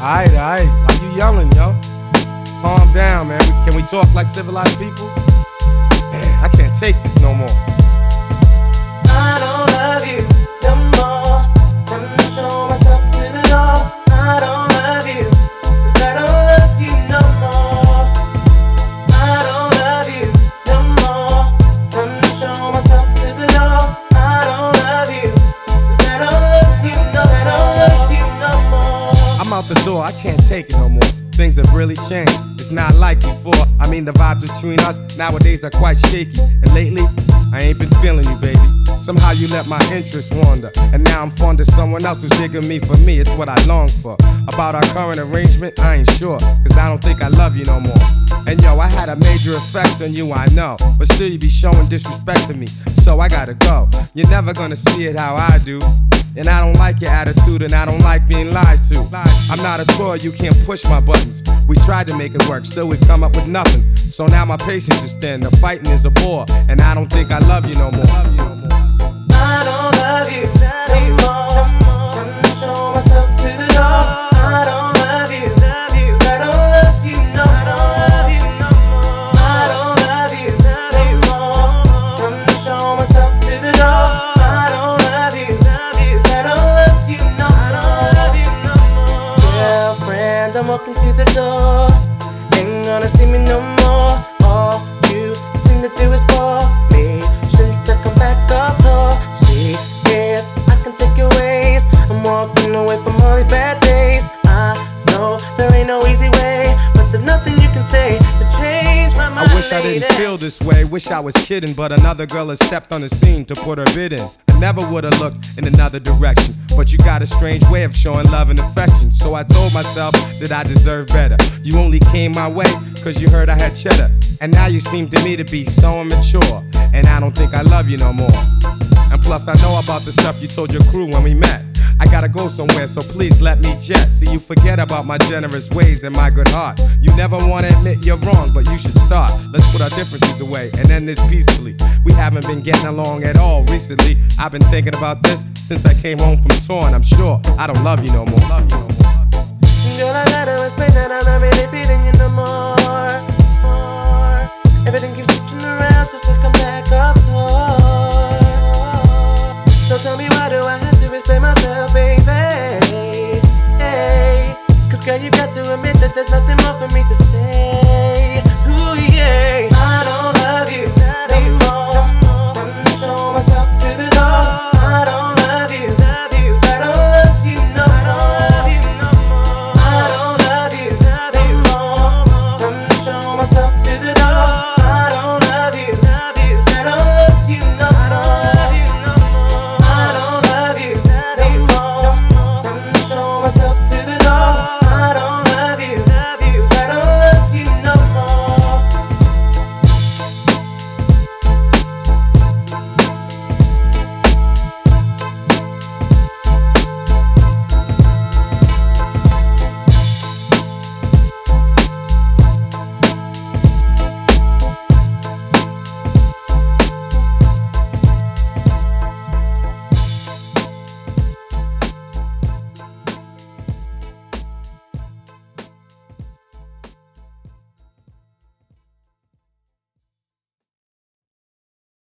Alright, why you yelling, yo? Calm down, man. Can we talk like civilized people? Man, I can't take this no more. I don't love you no more. Let me show myself with it all. I don't love you, 'cause I don't love you no more. I don't love you no more. Let me show myself with it all. I don't love you, 'cause I don't love you no more. I don't love you no more. I'm out the door, I can't take it no more. Things have really changed, it's not like before. I mean, the vibes between us nowadays are quite shaky. And lately, I ain't been feeling you, baby. Somehow you let my interest wander, and now I'm fond of someone else who's digging me for me. It's what I long for. About our current arrangement, I ain't sure, 'cause I don't think I love you no more. And yo, I had a major effect on you, I know, but still you be showing disrespect to me, so I gotta go. You're never gonna see it how I do. And I don't like your attitude, and I don't like being lied to. I'm not a toy, you can't push my buttons. We tried to make it work, still we've come up with nothing. So now my patience is thin, the fighting is a bore, and I don't think I love you no more. I don't love you anymore. Let me show myself to the door. I don't love you, 'cause I don't love you no more. I don't love you anymore. Let me show myself to the door. I don't love you, 'cause I don't love you no more. Girlfriend, I'm walking to the door. Ain't gonna see me no more. All you seem to do is bore me. Shouldn't you come back off tour? See if I can take your ways. I'm walking away from all these bad days. I know there ain't no easy way, but there's nothing you can say to change my mind. I wish I didn't feel this way, wish I was kidding, but another girl has stepped on the scene to put her bid in. I never would've looked in another direction, but you got a strange way of showing love and affection. So I told myself that I deserve better. You only came my way 'cause you heard I had cheddar, and now you seem to me to be so immature, and I don't think I love you no more. And plus I know about the stuff you told your crew when we met. I gotta go somewhere, so please let me jet. See, you forget about my generous ways and my good heart. You never wanna admit you're wrong, but you should start. Let's put our differences away and end this peacefully. We haven't been getting along at all recently. I've been thinking about this since I came home from tour, and I'm sure I don't love you no more. Girl, I gotta explain that I'm not really feeling you no more.